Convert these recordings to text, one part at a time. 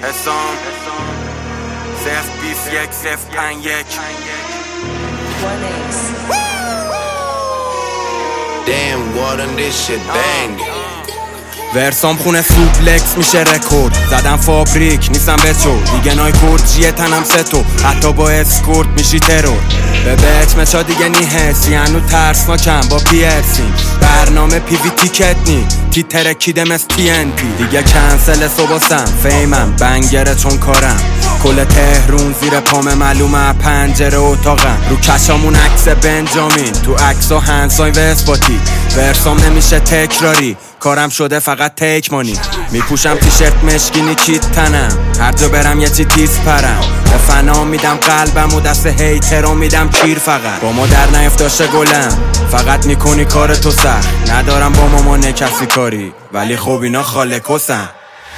حسام 021 Damn, what on this shit bang. ورسام خونه سوپلکس میشه رکورد زدم فابریک نیستم به تو دیگه نای کرچیه تنم ستو حتی با اسکورت میشی ترور به بچ مچا دیگه نی حسی هنو ترسناکم با پیرسین برنامه پیوی تیکت نی تی ترکیده مثل TNT دیگه کنسل صبحسم فیمم بنگره چون کارم کل تهرون زیر پام معلومه پنجره اتاقم رو کشامون عکس بنجامین تو عکسا هنسای و اثباتی ورسام نمیشه تکراری کارم شده فقط تک مانی میپوشم تیشرت مشکینی کیت تنم هر جا برم یه چی تیز پرم به فنا میدم قلبم و دست هیترو میدم کیر فقط با ما در نیفتاشه گلم فقط میکنی کار تو سخت ندارم با مامان کسی کاری ولی خب اینا خاله کسن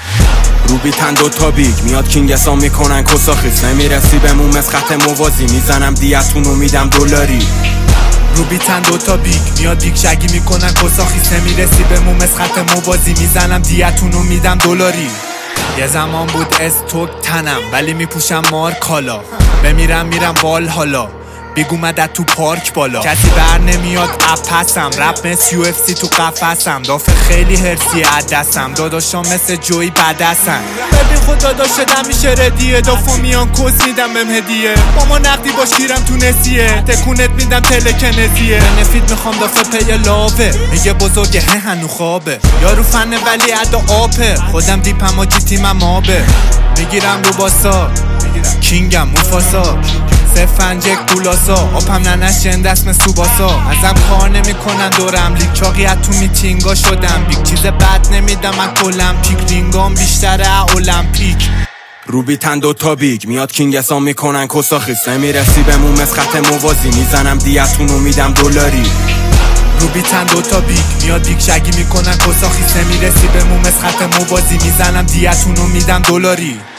رو بیتن دوتا بیگ میاد کینگسان میکنن کساخیس نمیرسی به موم از خط موازی میزنم دیتونو میدم دلاری رو بیتن دوتا بیگ میاد بیگ شگی میکنن کساخیس نمیرسی به موم از خط موازی میزنم دیتونو میدم دلاری یه زمان بود استوک تنم ولی میپوشم مار کالا بمیرم میرم وال حالا بیگ اومده تو پارک بالا کسی بر نمیاد اپسم رپ مثل UFC تو قفسم دافه خیلی هرسی عدسم داداشام مثل جوی بدسم ببین خدا داشتم میشه ردیه دافو میان کس میدم بهم هدیه با ما نقدی باش گیرم تو نسیه تکونت میدم تلکنزیه بنفید میخوام دافه پی لاوه میگه بزرگه هنو خوابه یارو فن ولی ادا آپه خودم دیپم و تیمم آبه میگیرم رو باسا کینگم موفاسا سفنجک پولاسا آپم ننشن دست مثل سوباسا ازم کار نمی کنن دورم لیگ چاقیت تو میتینگا شدم بیگ چیز بد نمیدم من کلم پیک رینگام بیشتره المپیک رو بیتن دوتا بیگ میاد کینگسان میکنن کساخیس نمیرسی به موم از خط موازی میزنم دیتونو میدم دلاری رو بیتن دوتا بیگ میاد بیگ شگی میکنن کساخیس نمیرسی به موم از خط موازی میزنم دیتونو میدم دلاری